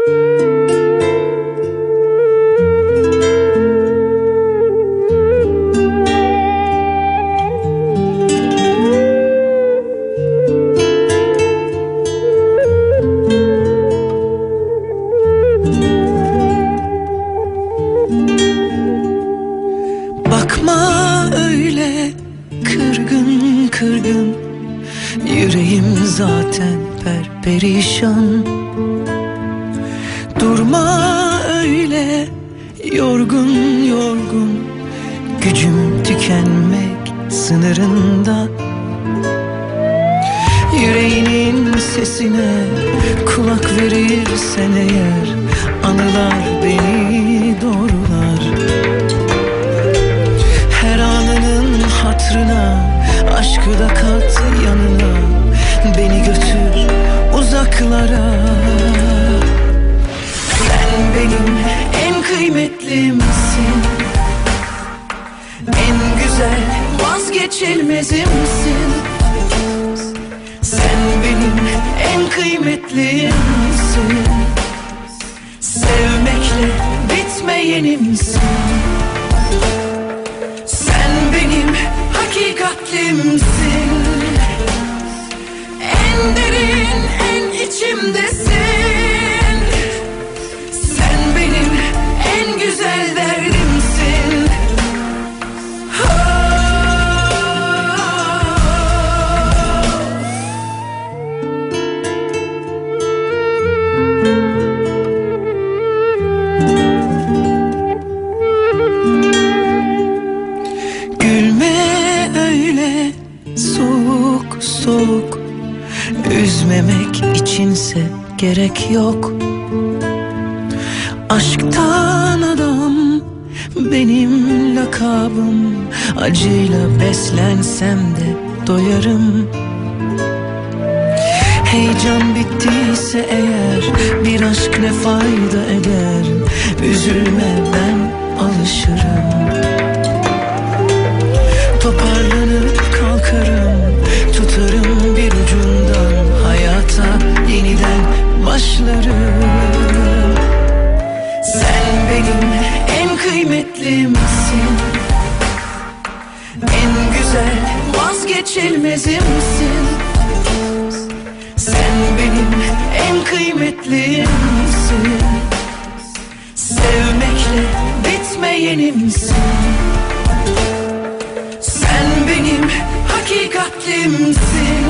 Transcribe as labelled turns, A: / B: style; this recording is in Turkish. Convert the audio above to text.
A: Bakma öyle kırgın kırgın, yüreğim zaten perperişan. Durma öyle yorgun yorgun, gücüm tükenmek sınırında. Yüreğinin sesine kulak verirsen eğer, anılar beni doğrular. Her anının hatrına aşkı da kat yanına, beni götür uzaklara. Sen benim en kıymetlimsin, en güzel vazgeçilmezimsin. Sen benim en kıymetlimsin, sevmekle bitmeyenimsin. Sen benim hakikatlimsin, en derin en içimdesin. Sen benim en güzel derdimsin. Gülme öyle soğuk soğuk, üzmemek içinse gerek yok. Aşktan adam benim lakabım, acıyla beslensem de doyarım. Heyecan bittiyse eğer, bir aşk ne fayda eder. Üzülme, ben alışırım. Toparlanıp kalkarım, tutarım bir ucundan, hayata yeniden başlarım. Sen benim en kıymetlimsin, en güzel vazgeçilmezimsin. Sen benim en kıymetlimsin, sevmekle bitmeyenimsin. Sen benim hakikatlimsin.